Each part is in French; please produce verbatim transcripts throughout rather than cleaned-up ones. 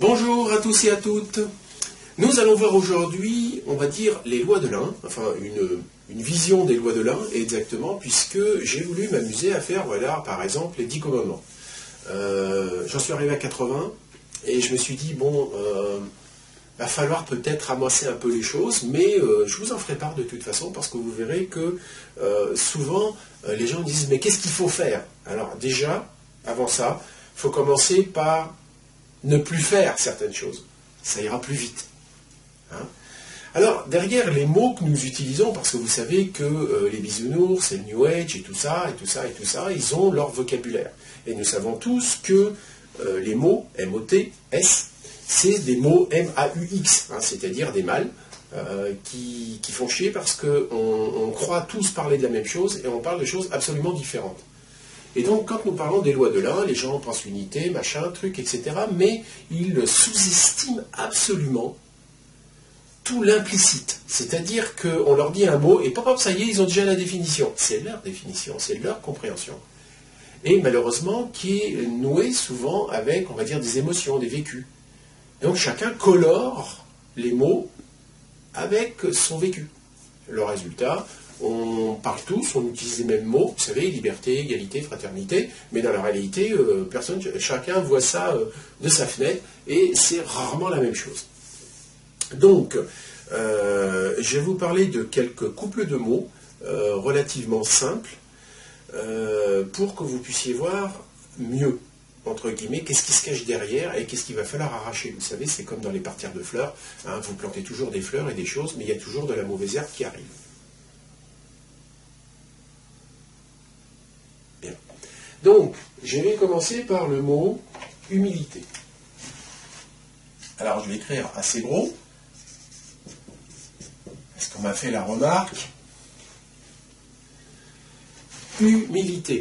Bonjour à tous et à toutes. Nous allons voir aujourd'hui, on va dire, les lois de l'un, enfin une, une vision des lois de l'un, exactement, puisque j'ai voulu m'amuser à faire, voilà, par exemple, les dix commandements. Euh, J'en suis arrivé à quatre-vingts, et je me suis dit, bon, euh, va falloir peut-être ramasser un peu les choses, mais euh, je vous en ferai part de toute façon, parce que vous verrez que euh, souvent, euh, les gens disent, mais qu'est-ce qu'il faut faire? Alors déjà, avant ça, il faut commencer par ne plus faire certaines choses. Ça ira plus vite. Hein? Alors, derrière les mots que nous utilisons, parce que vous savez que euh, les bisounours, et le New Age, et tout ça, et tout ça, et tout ça, ils ont leur vocabulaire. Et nous savons tous que euh, les mots M O T S, c'est des mots M A U X, hein, c'est-à-dire des mâles, euh, qui, qui font chier parce qu'on on croit tous parler de la même chose, et on parle de choses absolument différentes. Et donc, quand nous parlons des lois de l'un, les gens pensent unité, machin, truc, et cetera, mais ils sous-estiment absolument tout l'implicite. C'est-à-dire qu'on leur dit un mot, et pop, hop, ça y est, ils ont déjà la définition. C'est leur définition, c'est leur compréhension. Et malheureusement, qui est nouée souvent avec, on va dire, des émotions, des vécus. Donc, chacun colore les mots avec son vécu. Le résultat, on parle tous, on utilise les mêmes mots, vous savez, liberté, égalité, fraternité, mais dans la réalité, euh, personne, chacun voit ça euh, de sa fenêtre, et c'est rarement la même chose. Donc, euh, je vais vous parler de quelques couples de mots euh, relativement simples, euh, pour que vous puissiez voir mieux, entre guillemets, qu'est-ce qui se cache derrière et qu'est-ce qu'il va falloir arracher. Vous savez, c'est comme dans les parterres de fleurs, hein, vous plantez toujours des fleurs et des choses, mais il y a toujours de la mauvaise herbe qui arrive. Bien. Donc, je vais commencer par le mot humilité. Alors, je vais écrire assez gros, parce qu'on m'a fait la remarque. Humilité.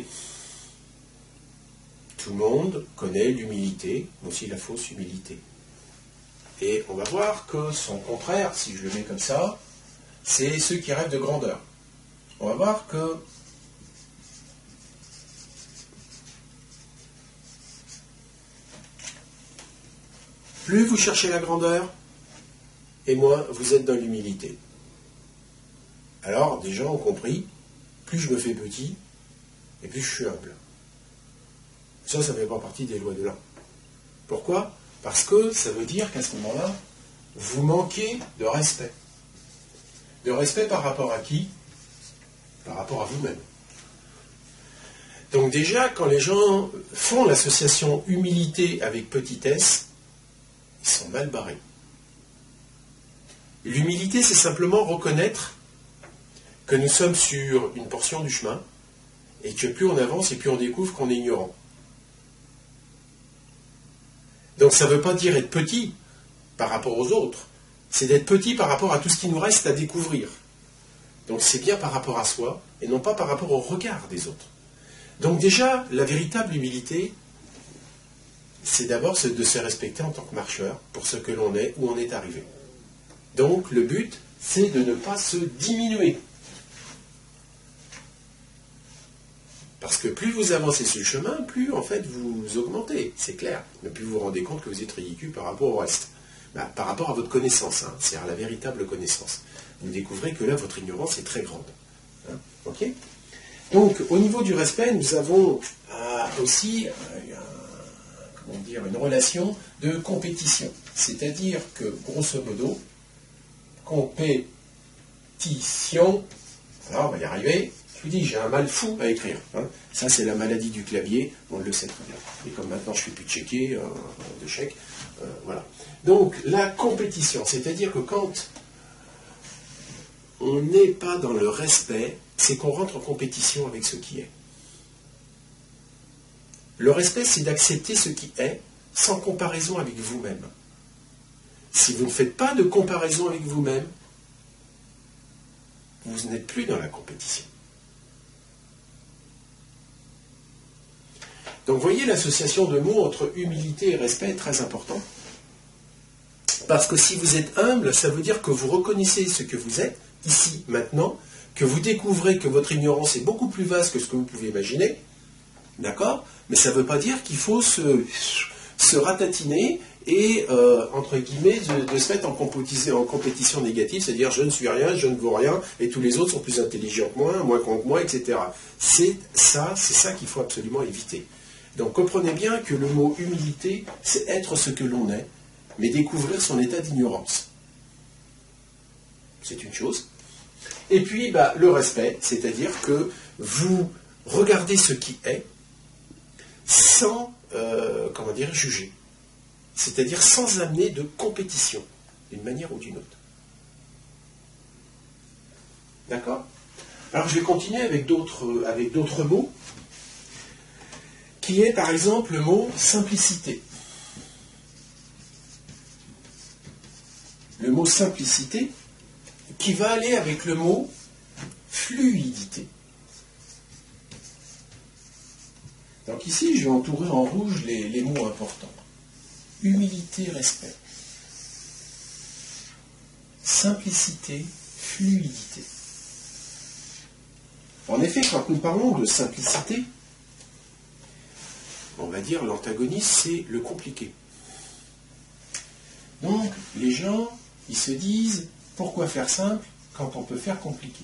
Tout le monde connaît l'humilité, mais aussi la fausse humilité. Et on va voir que son contraire, si je le mets comme ça, c'est ceux qui rêvent de grandeur. On va voir que plus vous cherchez la grandeur, et moins vous êtes dans l'humilité. Alors, des gens ont compris, plus je me fais petit, et plus je suis humble. Ça, ça ne fait pas partie des lois de l'un. Pourquoi? Parce que ça veut dire qu'à ce moment-là, vous manquez de respect. De respect par rapport à qui? Par rapport à vous-même. Donc déjà, quand les gens font l'association humilité avec petitesse, ils sont mal barrés. L'humilité, c'est simplement reconnaître que nous sommes sur une portion du chemin, et que plus on avance et plus on découvre qu'on est ignorant. Donc ça ne veut pas dire être petit par rapport aux autres, c'est d'être petit par rapport à tout ce qui nous reste à découvrir. Donc c'est bien par rapport à soi, et non pas par rapport au regard des autres. Donc déjà, la véritable humilité, c'est d'abord de se respecter en tant que marcheur, pour ce que l'on est, où on est arrivé. Donc le but, c'est de ne pas se diminuer. Parce que plus vous avancez sur le chemin, plus en fait vous augmentez, c'est clair. Mais plus vous vous rendez compte que vous êtes ridicule par rapport au reste. Bah, par rapport à votre connaissance, hein, c'est-à-dire la véritable connaissance. Vous découvrez que là, votre ignorance est très grande. Hein, ok? Donc, au niveau du respect, nous avons euh, aussi euh, un, comment dire, une relation de compétition. C'est-à-dire que, grosso modo, compétition, alors on va y arriver. Je vous dis, j'ai un mal fou à écrire. Hein. Ça, c'est la maladie du clavier, on le sait très bien. Et comme maintenant, je ne fais plus de checker, euh, de chèque, euh, voilà. Donc, la compétition, c'est-à-dire que quand on n'est pas dans le respect, c'est qu'on rentre en compétition avec ce qui est. Le respect, c'est d'accepter ce qui est, sans comparaison avec vous-même. Si vous ne faites pas de comparaison avec vous-même, vous n'êtes plus dans la compétition. Donc, vous voyez, l'association de mots entre humilité et respect est très importante. Parce que si vous êtes humble, ça veut dire que vous reconnaissez ce que vous êtes, ici, maintenant, que vous découvrez que votre ignorance est beaucoup plus vaste que ce que vous pouvez imaginer, d'accord? Mais ça ne veut pas dire qu'il faut se, se ratatiner et, euh, entre guillemets, de, de se mettre en compétition, en compétition négative, c'est-à-dire je ne suis rien, je ne vaux rien, et tous les autres sont plus intelligents que moi, moins con que moi, et cetera. C'est ça, c'est ça qu'il faut absolument éviter. Donc comprenez bien que le mot humilité, c'est être ce que l'on est, mais découvrir son état d'ignorance. C'est une chose. Et puis, bah, le respect, c'est-à-dire que vous regardez ce qui est sans, euh, comment dire, juger. C'est-à-dire sans amener de compétition, d'une manière ou d'une autre. D'accord? Alors je vais continuer avec d'autres, avec d'autres mots, qui est par exemple le mot simplicité. Le mot simplicité qui va aller avec le mot fluidité. Donc ici, je vais entourer en rouge les, les mots importants. Humilité, respect. Simplicité, fluidité. En effet, quand nous parlons de simplicité, on va dire l'antagoniste, c'est le compliqué. Donc, les gens, ils se disent, pourquoi faire simple quand on peut faire compliqué?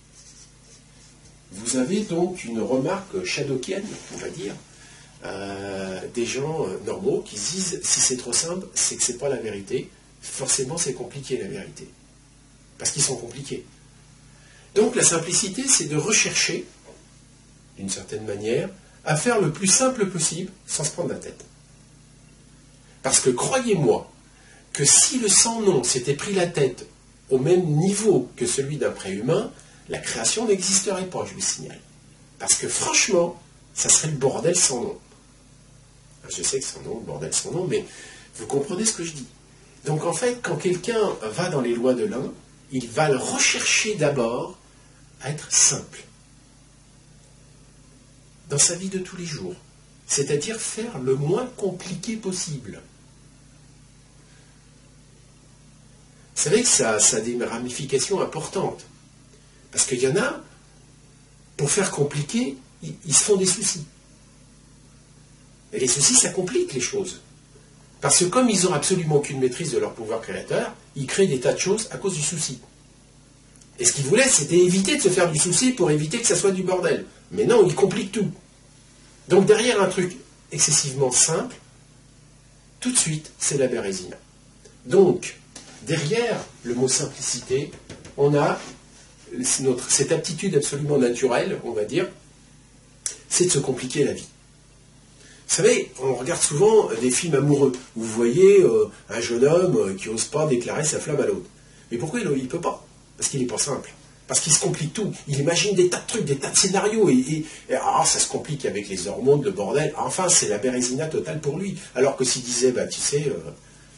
Vous avez donc une remarque shadockienne, on va dire, euh, des gens euh, normaux qui se disent, si c'est trop simple, c'est que c'est pas la vérité. Forcément, c'est compliqué, la vérité. Parce qu'ils sont compliqués. Donc, la simplicité, c'est de rechercher, d'une certaine manière, à faire le plus simple possible, sans se prendre la tête. Parce que, croyez-moi, que si le sans-nom s'était pris la tête au même niveau que celui d'un préhumain, la création n'existerait pas, je vous signale. Parce que franchement, ça serait le bordel sans nom. Je sais que sans nom, le bordel sans nom, mais vous comprenez ce que je dis. Donc en fait, quand quelqu'un va dans les lois de l'un, il va le rechercher d'abord à être simple. Dans sa vie de tous les jours. C'est-à-dire faire le moins compliqué possible. Vous savez que ça, ça a des ramifications importantes. Parce qu'il y en a, pour faire compliqué, ils, ils se font des soucis. Et les soucis, ça complique les choses. Parce que comme ils n'ont absolument aucune maîtrise de leur pouvoir créateur, ils créent des tas de choses à cause du souci. Et ce qu'ils voulaient, c'était éviter de se faire du souci pour éviter que ça soit du bordel. Mais non, ils compliquent tout. Donc derrière un truc excessivement simple, tout de suite, c'est la bérésina. Donc, derrière le mot simplicité, on a notre, cette aptitude absolument naturelle, on va dire, c'est de se compliquer la vie. Vous savez, on regarde souvent des films amoureux. Vous voyez euh, un jeune homme qui n'ose pas déclarer sa flamme à l'autre. Mais pourquoi il ne peut pas? Parce qu'il n'est pas simple. Parce qu'il se complique tout. Il imagine des tas de trucs, des tas de scénarios. Et, et, et ah, ça se complique avec les hormones, le bordel. Enfin, c'est la bérésina totale pour lui. Alors que s'il disait, bah tu sais, euh,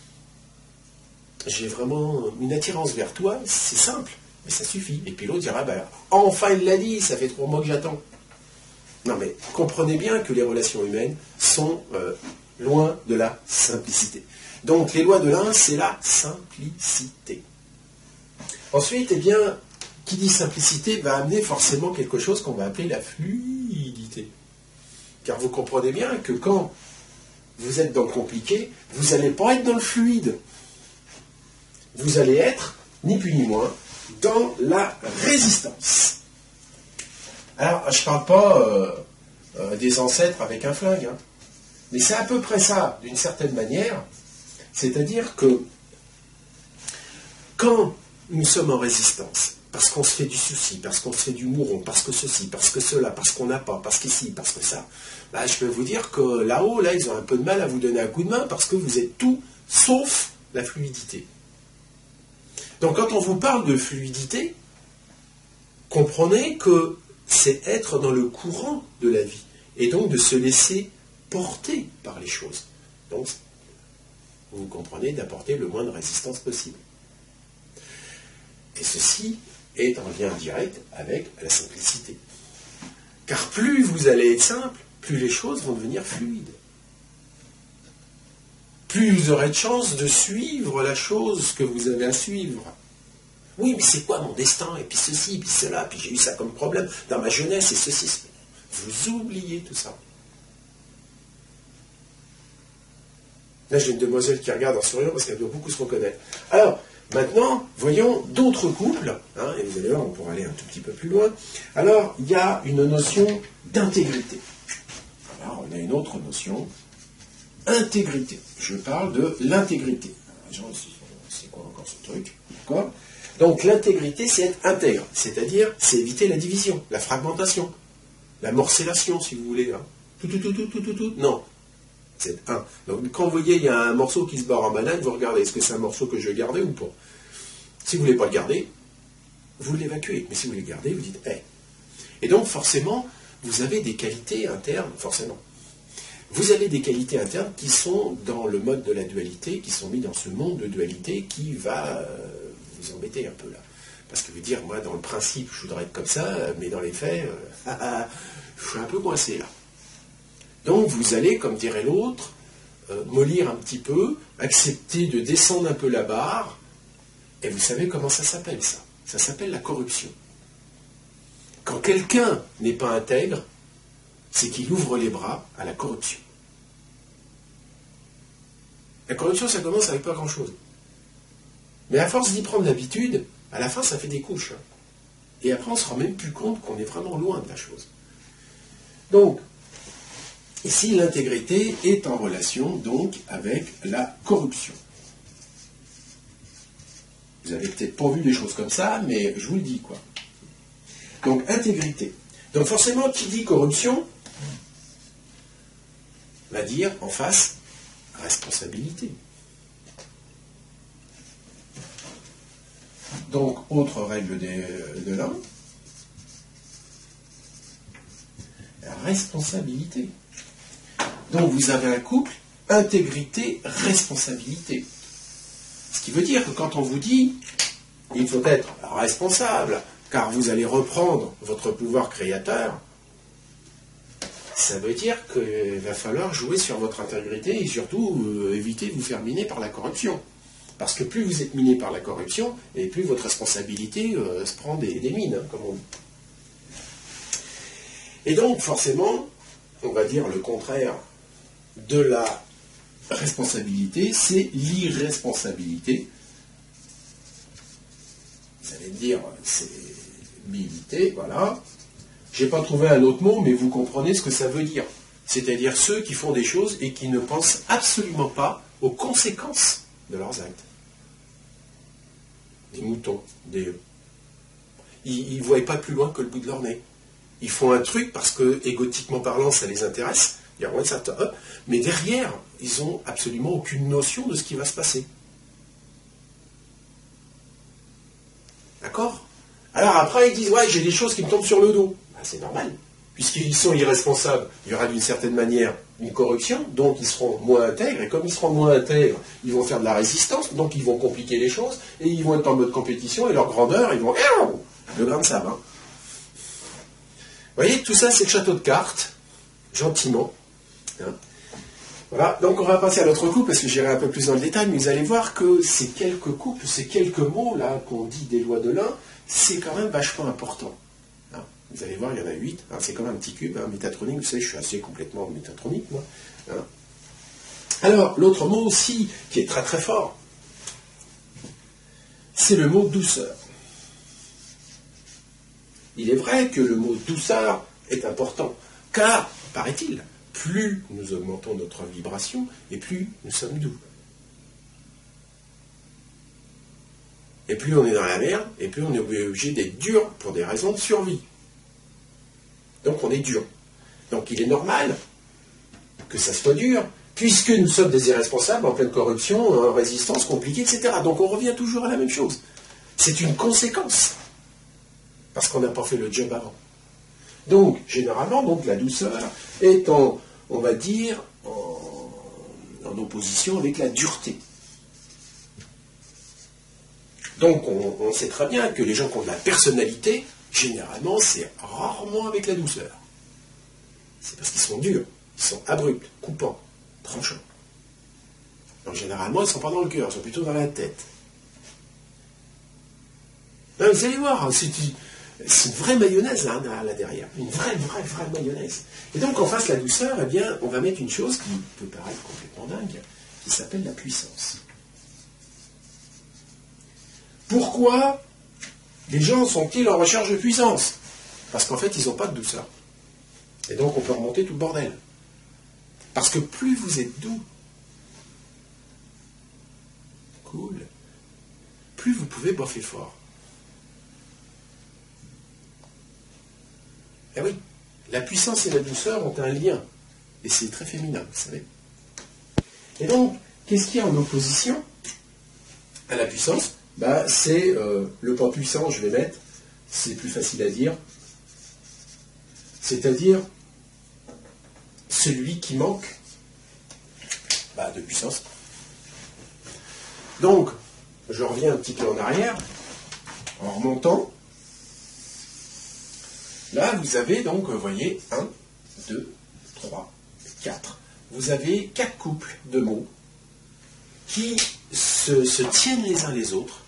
j'ai vraiment une attirance vers toi, c'est simple. Mais ça suffit. Et puis l'autre dira, bah, enfin il l'a dit, ça fait trois mois que j'attends. Non mais comprenez bien que les relations humaines sont euh, loin de la simplicité. Donc les lois de l'un, c'est la simplicité. Ensuite, eh bien, qui dit simplicité va amener forcément quelque chose qu'on va appeler la fluidité. Car vous comprenez bien que quand vous êtes dans le compliqué, vous n'allez pas être dans le fluide. Vous allez être, ni plus ni moins, dans la résistance. Alors, je ne parle pas euh, euh, des ancêtres avec un flingue, hein, mais c'est à peu près ça, d'une certaine manière. C'est-à-dire que quand nous sommes en résistance, parce qu'on se fait du souci, parce qu'on se fait du mouron, parce que ceci, parce que cela, parce qu'on n'a pas, parce qu'ici, parce que ça, bah, je peux vous dire que là-haut, là, ils ont un peu de mal à vous donner un coup de main parce que vous êtes tout sauf la fluidité. Donc quand on vous parle de fluidité, comprenez que c'est être dans le courant de la vie, et donc de se laisser porter par les choses. Donc, vous comprenez, d'apporter le moins de résistance possible. Et ceci est en lien direct avec la simplicité. Car plus vous allez être simple, plus les choses vont devenir fluides. Plus vous aurez de chance de suivre la chose que vous avez à suivre. Oui, mais c'est quoi mon destin? Et puis ceci, et puis cela, puis j'ai eu ça comme problème dans ma jeunesse, et ceci. Vous oubliez tout ça. Là, j'ai une demoiselle qui regarde en souriant parce qu'elle doit beaucoup se reconnaître. Alors, maintenant, voyons d'autres couples, hein, et vous allez voir, on pourra aller un tout petit peu plus loin. Alors, il y a une notion d'intégrité. Alors, on a une autre notion, intégrité. Je parle de l'intégrité. C'est quoi encore ce truc? D'accord? Donc, l'intégrité, c'est être intègre, c'est-à-dire, c'est éviter la division, la fragmentation, la morcellation, si vous voulez. Hein. Tout, tout, tout, tout, tout, tout, tout. Non. C'est un. Donc, quand vous voyez, il y a un morceau qui se barre en banane, vous regardez, est-ce que c'est un morceau que je vais garder ou pas? Si vous ne voulez pas le garder, vous l'évacuez. Mais si vous voulez le garder, vous dites, hé. Hey. Et donc, forcément, vous avez des qualités internes, forcément. Vous avez des qualités internes qui sont dans le mode de la dualité, qui sont mis dans ce monde de dualité qui va euh, vous embêter un peu là. Parce que vous dire, moi, dans le principe, je voudrais être comme ça, mais dans les faits, euh, je suis un peu coincé là. Donc, vous allez, comme dirait l'autre, euh, mollir un petit peu, accepter de descendre un peu la barre, et vous savez comment ça s'appelle, ça? Ça s'appelle la corruption. Quand quelqu'un n'est pas intègre, c'est qu'il ouvre les bras à la corruption. La corruption, ça commence avec pas grand-chose. Mais à force d'y prendre l'habitude, à la fin, ça fait des couches. Hein. Et après, on ne se rend même plus compte qu'on est vraiment loin de la chose. Donc, ici, l'intégrité est en relation, donc, avec la corruption. Vous avez peut-être pas vu des choses comme ça, mais je vous le dis, quoi. Donc, intégrité. Donc, forcément, qui dit corruption va dire, en face, responsabilité. Donc, autre règle de, de l'un, la responsabilité. Donc, vous avez un couple, intégrité, responsabilité. Ce qui veut dire que quand on vous dit, il faut être responsable, car vous allez reprendre votre pouvoir créateur, ça veut dire qu'il va falloir jouer sur votre intégrité et surtout euh, éviter de vous faire miner par la corruption. Parce que plus vous êtes miné par la corruption, et plus votre responsabilité euh, se prend des, des mines, hein, comme on dit. Et donc, forcément, on va dire le contraire de la responsabilité, c'est l'irresponsabilité. Vous allez me dire, c'est milité, voilà. Je n'ai pas trouvé un autre mot, mais vous comprenez ce que ça veut dire. C'est-à-dire ceux qui font des choses et qui ne pensent absolument pas aux conséquences de leurs actes. Des moutons, des... Ils ne voient pas plus loin que le bout de leur nez. Ils font un truc parce que, égotiquement parlant, ça les intéresse. Mais derrière, ils n'ont absolument aucune notion de ce qui va se passer. D'accord? Alors après, ils disent, ouais, j'ai des choses qui me tombent sur le dos. Ben, c'est normal. Puisqu'ils sont irresponsables, il y aura d'une certaine manière une corruption, donc ils seront moins intègres, et comme ils seront moins intègres, ils vont faire de la résistance, donc ils vont compliquer les choses, et ils vont être en mode compétition, et leur grandeur, ils vont... Le grain de sable. Hein. Vous voyez, tout ça, c'est le château de cartes, gentiment. Hein. Voilà, donc on va passer à l'autre couple, parce que j'irai un peu plus dans le détail, mais vous allez voir que ces quelques couples, ces quelques mots, là, qu'on dit des lois de l'un, c'est quand même vachement important. Hein. Vous allez voir, il y en a huit, hein, c'est comme un petit cube, hein, métatronique, vous savez, je suis assez complètement métatronique, moi. Hein. Alors, l'autre mot aussi, qui est très très fort, c'est le mot douceur. Il est vrai que le mot douceur est important, car, paraît-il, plus nous augmentons notre vibration, et plus nous sommes doux. Et plus on est dans la merde, et plus on est obligé d'être dur pour des raisons de survie. Donc on est dur. Donc il est normal que ça soit dur, puisque nous sommes des irresponsables en pleine corruption, en résistance compliquée, et cetera. Donc on revient toujours à la même chose. C'est une conséquence, parce qu'on n'a pas fait le job avant. Donc, généralement, donc, la douceur est en, on va dire, en, en opposition avec la dureté. Donc, on, on sait très bien que les gens qui ont de la personnalité, généralement, c'est rarement avec la douceur. C'est parce qu'ils sont durs, ils sont abrupts, coupants, tranchants. Donc, généralement, ils ne sont pas dans le cœur, ils sont plutôt dans la tête. Non, vous allez voir, c'est... C'est une vraie mayonnaise là, là derrière, une vraie, vraie, vraie mayonnaise. Et donc en face la douceur, eh bien, on va mettre une chose qui peut paraître complètement dingue, qui s'appelle la puissance. Pourquoi les gens sont-ils en recherche de puissance? Parce qu'en fait, ils n'ont pas de douceur. Et donc, on peut remonter tout le bordel. Parce que plus vous êtes doux, cool, plus vous pouvez boffer fort. Eh oui, la puissance et la douceur ont un lien. Et c'est très féminin, vous savez. Et donc, qu'est-ce qu'il y a en opposition à la puissance? Bah, c'est euh, le pas puissant, je vais mettre, c'est plus facile à dire, c'est-à-dire celui qui manque bah, de puissance. Donc, je reviens un petit peu en arrière, en remontant. Là, vous avez donc, vous voyez, un, deux, trois, quatre. Vous avez quatre couples de mots qui se, se tiennent les uns les autres.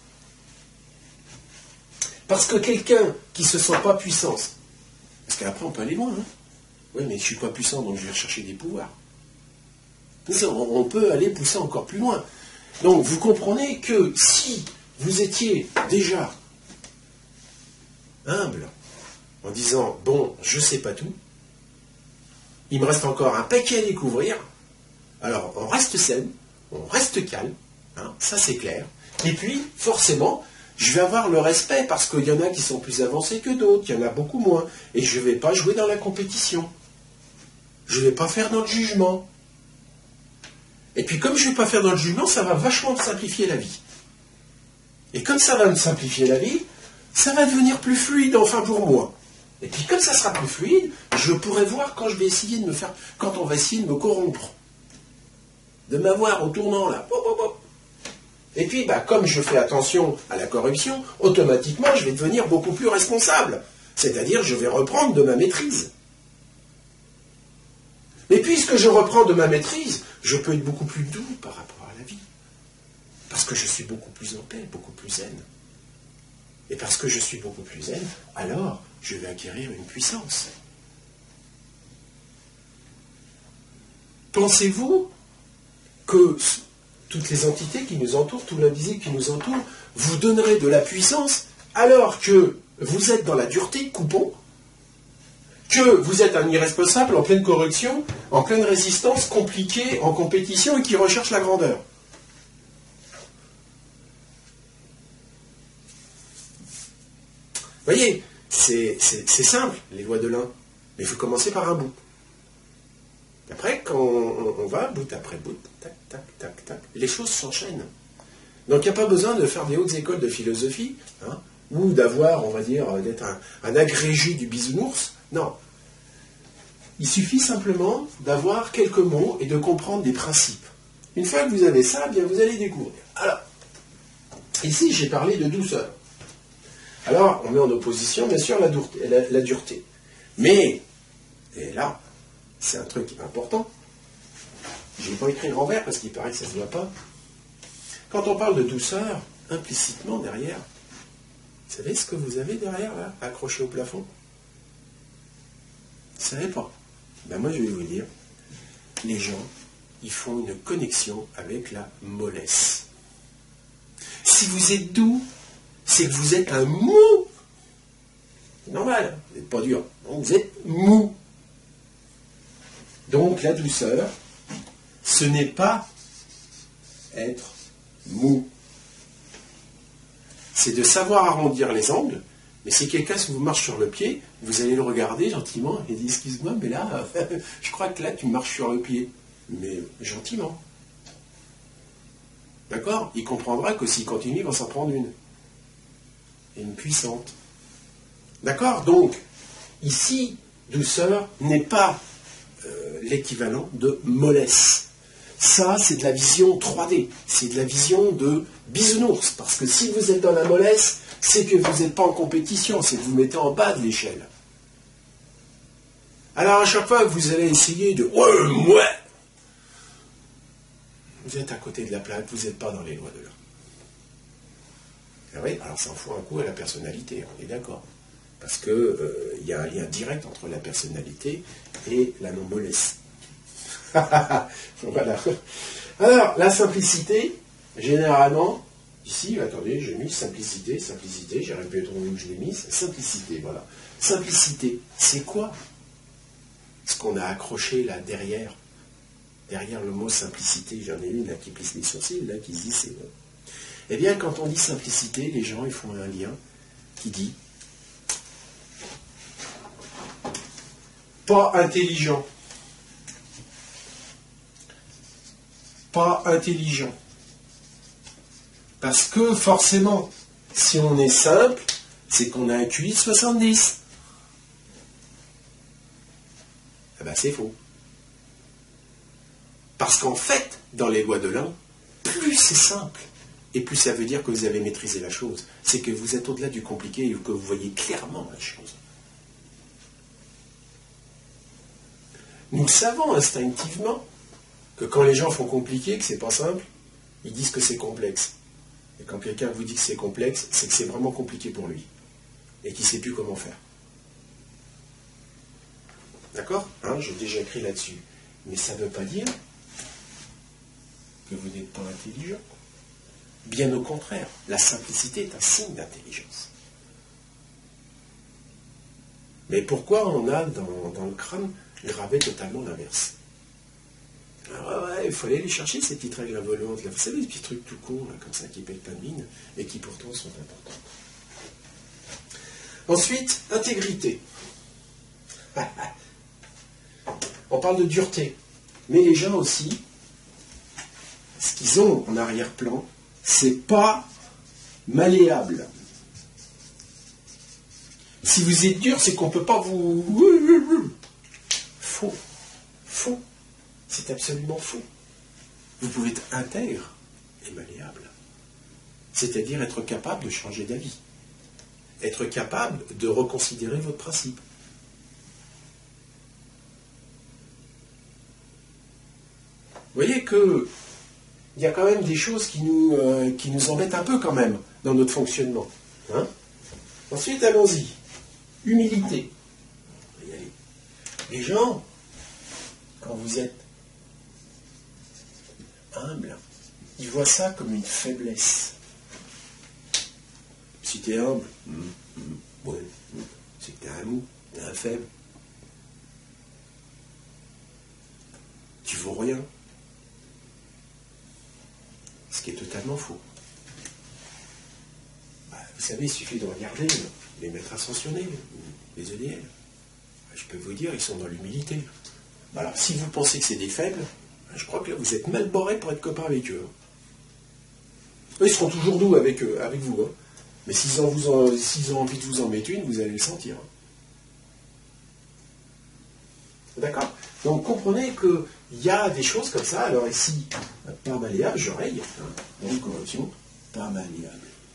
Parce que quelqu'un qui ne se sent pas puissance, parce qu'après on peut aller loin, hein. Oui, mais je ne suis pas puissant, donc je vais rechercher des pouvoirs. On peut aller pousser encore plus loin. Donc vous comprenez que si vous étiez déjà humble, en disant, bon, je ne sais pas tout, il me reste encore un paquet à découvrir, alors on reste saine, on reste calme, hein, ça c'est clair, et puis forcément, je vais avoir le respect, parce qu'il y en a qui sont plus avancés que d'autres, il y en a beaucoup moins, et je ne vais pas jouer dans la compétition. Je ne vais pas faire dans le jugement. Et puis comme je ne vais pas faire dans le jugement, ça va vachement me simplifier la vie. Et comme ça va me simplifier la vie, ça va devenir plus fluide, enfin pour moi. Et puis comme ça sera plus fluide, je pourrai voir quand je vais essayer de me faire, quand on va essayer de me corrompre. De m'avoir au tournant là. Pop, pop, pop. Et puis, bah, comme je fais attention à la corruption, automatiquement, je vais devenir beaucoup plus responsable. C'est-à-dire, je vais reprendre de ma maîtrise. Et puisque je reprends de ma maîtrise, je peux être beaucoup plus doux par rapport à la vie. Parce que je suis beaucoup plus en paix, beaucoup plus zen. Et parce que je suis beaucoup plus zen, alors, je vais acquérir une puissance. Pensez-vous que toutes les entités qui nous entourent, tout l'invisible qui nous entoure, vous donnerait de la puissance alors que vous êtes dans la dureté, coupons, que vous êtes un irresponsable en pleine correction, en pleine résistance, compliqué, en compétition et qui recherche la grandeur. Vous voyez, c'est simple, les lois de l'un, mais il faut commencer par un bout. Après, quand on, on va, bout après bout, tac, tac, tac, tac, les choses s'enchaînent. Donc, il n'y a pas besoin de faire des hautes écoles de philosophie, hein, ou d'avoir, on va dire, d'être un, un agrégé du bisounours. Non. Il suffit simplement d'avoir quelques mots et de comprendre des principes. Une fois que vous avez ça, bien, vous allez découvrir. Alors, ici, j'ai parlé de douceur. Alors, on met en opposition, bien sûr, la dureté. La, la dureté. Mais, et là, c'est un truc important. Je n'ai pas écrit en vert parce qu'il paraît que ça ne se voit pas. Quand on parle de douceur, implicitement derrière, vous savez ce que vous avez derrière, là, accroché au plafond? Vous ne savez pas? Ben moi, je vais vous dire, les gens, ils font une connexion avec la mollesse. Si vous êtes doux, c'est que vous êtes un mou. C'est normal, vous n'êtes pas dur. Donc vous êtes mou. Donc la douceur, ce n'est pas être mou. C'est de savoir arrondir les angles, mais si quelqu'un vous marche sur le pied, vous allez le regarder gentiment et dire « Excuse-moi, mais là, je crois que là, tu marches sur le pied. » Mais gentiment. D'accord? Il comprendra que s'il continue, il va s'en prendre une. Et une puissante. D'accord? Donc, ici, douceur n'est pas Euh, l'équivalent de mollesse. Ça, c'est de la vision trois D. C'est de la vision de bisounours. Parce que si vous êtes dans la mollesse, c'est que vous n'êtes pas en compétition, c'est que vous mettez en bas de l'échelle. Alors, à chaque fois que vous allez essayer de « Ouais, ouais !» vous êtes à côté de la plaque, vous n'êtes pas dans les lois de l'un. Ah oui, alors ça en fout un coup à la personnalité, on est d'accord. Parce qu'il euh, y a un lien direct entre la personnalité et la non-mollesse. Voilà. Alors, la simplicité, généralement, ici, attendez, j'ai mis simplicité, simplicité, j'aurais pu trouver où je l'ai mis, simplicité, voilà. Simplicité, c'est quoi ce qu'on a accroché là derrière? Derrière le mot simplicité, j'en ai une là qui plisse les sourcils, là qui se dit c'est... Eh bien, quand on dit simplicité, les gens ils font un lien qui dit pas intelligent. Pas intelligent. Parce que forcément, si on est simple, c'est qu'on a un Q I de soixante-dix. Eh bien, c'est faux. Parce qu'en fait, dans les lois de l'un, plus c'est simple, et plus ça veut dire que vous avez maîtrisé la chose. C'est que vous êtes au-delà du compliqué et que vous voyez clairement la chose. Nous le savons instinctivement que quand les gens font compliqué, que c'est pas simple, ils disent que c'est complexe. Et quand quelqu'un vous dit que c'est complexe, c'est que c'est vraiment compliqué pour lui. Et qu'il ne sait plus comment faire. D'accord, hein, j'ai déjà écrit là-dessus. Mais ça ne veut pas dire que vous n'êtes pas intelligent. Bien au contraire, la simplicité est un signe d'intelligence. Mais pourquoi on a dans, dans le crâne gravé totalement l'inverse? Alors ouais, il faut aller les chercher, ces petites règles involontes, là. Vous savez, ces petits trucs tout courts, là, comme ça, qui payent pas de mine, et qui pourtant sont importants. Ensuite, intégrité. On parle de dureté. Mais les gens aussi, ce qu'ils ont en arrière-plan, c'est pas malléable. Si vous êtes dur, c'est qu'on ne peut pas vous... Faux. Faux. C'est absolument faux. Vous pouvez être intègre et malléable. C'est-à-dire être capable de changer d'avis. Être capable de reconsidérer votre principe. Vous voyez que il y a quand même des choses qui nous, euh, qui nous embêtent un peu quand même dans notre fonctionnement. Hein? Ensuite, allons-y. Humilité. On va y aller. Les gens, quand vous êtes humble, ils voient ça comme une faiblesse. Si tu es humble, mmh, mmh, ouais, mmh, c'est que tu es un mou, tu es un faible. Tu vaux rien. Ce qui est totalement faux. Bah, vous savez, il suffit de regarder les maîtres ascensionnés, les E D L. Je peux vous dire, ils sont dans l'humilité. Alors, si vous pensez que c'est des faibles, je crois que là, vous êtes mal borré pour être copain avec eux. Eux, ils seront toujours doux avec, eux, avec vous. Hein. Mais s'ils ont, vous en, s'ils ont envie de vous en mettre une, vous allez le sentir. D'accord? Donc, comprenez qu'il y a des choses comme ça. Alors ici, pas malléable, j'oreille. Donc, correction, pas malléable.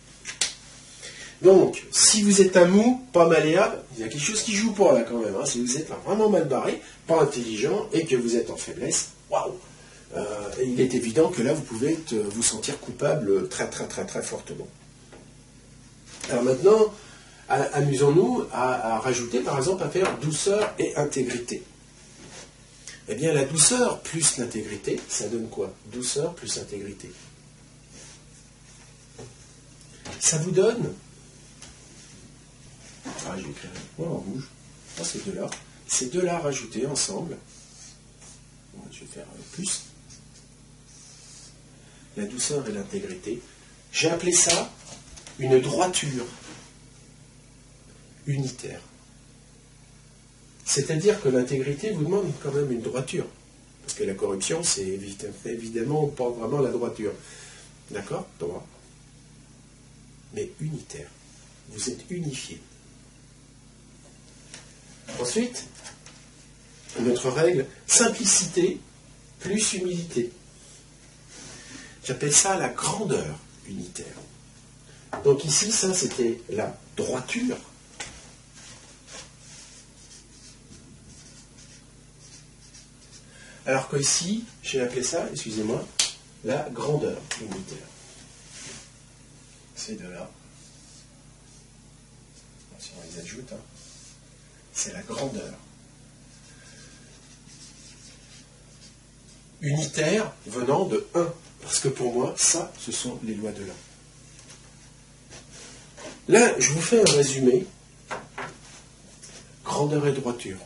Donc, si vous êtes un mou, pas malléable, il y a quelque chose qui joue pas là quand même. Hein. Si vous êtes là, vraiment mal barré, pas intelligent, et que vous êtes en faiblesse, waouh, euh, il est évident que là, vous pouvez être, vous sentir coupable très, très, très, très fortement. Alors maintenant, amusons-nous à, à rajouter, par exemple, à faire douceur et intégrité. Eh bien, la douceur plus l'intégrité, ça donne quoi? Douceur plus intégrité. Ça vous donne... Ah, j'ai écrit un point en rouge. Ah, ces deux-là. Ces deux-là rajoutés ensemble. Bon, je vais faire plus. La douceur et l'intégrité. J'ai appelé ça une droiture unitaire. C'est-à-dire que l'intégrité vous demande quand même une droiture. Parce que la corruption, c'est évidemment pas vraiment la droiture. D'accord? Droit. Mais unitaire. Vous êtes unifié. Ensuite, notre règle, simplicité plus humilité. J'appelle ça la grandeur unitaire. Donc ici, ça c'était la droiture. Alors que ici, j'ai appelé ça, excusez-moi, la grandeur unitaire. Ces deux-là. Si on les ajoute, hein, c'est la grandeur unitaire venant de un. Parce que pour moi, ça, ce sont les lois de l'un. Là, je vous fais un résumé. Grandeur et droiture.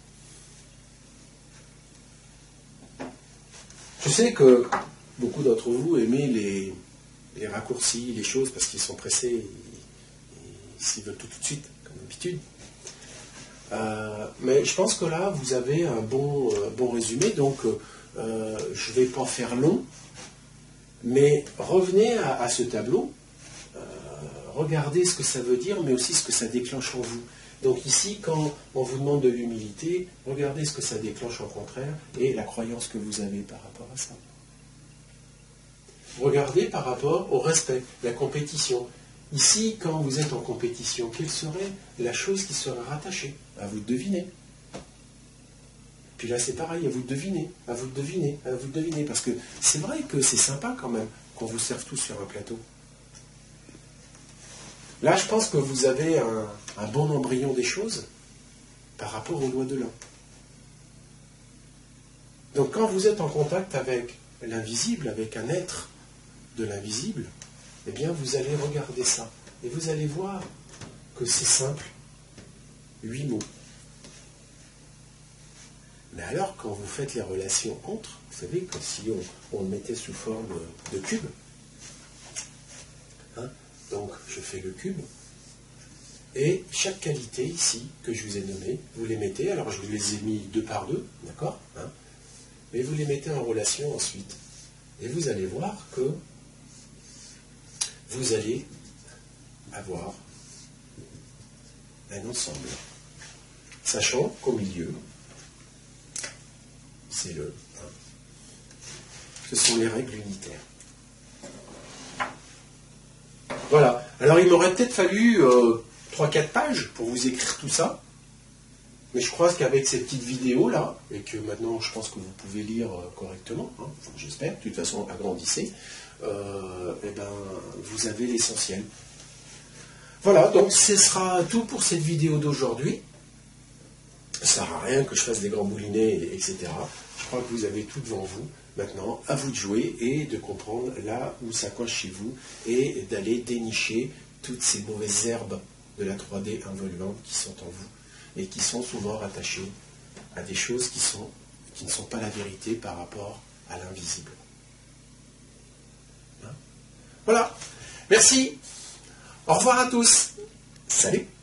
Je sais que beaucoup d'entre vous aimez les, les raccourcis, les choses, parce qu'ils sont pressés, ils veulent tout tout de suite, comme d'habitude. Euh, mais je pense que là, vous avez un bon, euh, bon résumé, donc euh, je ne vais pas faire long, mais revenez à, à ce tableau, euh, regardez ce que ça veut dire, mais aussi ce que ça déclenche en vous. Donc ici, quand on vous demande de l'humilité, regardez ce que ça déclenche au contraire et la croyance que vous avez par rapport à ça. Regardez par rapport au respect, la compétition. Ici, quand vous êtes en compétition, quelle serait la chose qui serait rattachée? À vous de deviner. Puis là, c'est pareil, à vous de deviner, à vous de deviner, à vous de deviner. Parce que c'est vrai que c'est sympa quand même qu'on vous serve tous sur un plateau. Là, je pense que vous avez un, un bon embryon des choses par rapport aux lois de l'un. Donc, quand vous êtes en contact avec l'invisible, avec un être de l'invisible, eh bien, vous allez regarder ça. Et vous allez voir que c'est simple. Huit mots. Mais alors, quand vous faites les relations entre, vous savez que si on, on le mettait sous forme de cube, hein, donc je fais le cube, et chaque qualité ici, que je vous ai nommée, vous les mettez, alors je vous les ai mis deux par deux, d'accord, hein, mais vous les mettez en relation ensuite. Et vous allez voir que vous allez avoir un ensemble. Sachant qu'au milieu, c'est le un. Ce sont les règles unitaires. Voilà. Alors il m'aurait peut-être fallu euh, trois quatre pages pour vous écrire tout ça. Mais je crois qu'avec cette petite vidéo là, et que maintenant je pense que vous pouvez lire euh, correctement, hein, enfin, j'espère, de toute façon agrandissez, euh, et ben, vous avez l'essentiel. Voilà, donc ce sera tout pour cette vidéo d'aujourd'hui. Ça ne sert à rien que je fasse des grands moulinets, et cetera. Je crois que vous avez tout devant vous. Maintenant, à vous de jouer et de comprendre là où ça coince chez vous et d'aller dénicher toutes ces mauvaises herbes de la trois D involvante qui sont en vous et qui sont souvent rattachées à des choses qui, sont, qui ne sont pas la vérité par rapport à l'invisible. Hein? Voilà. Merci. Au revoir à tous. Salut.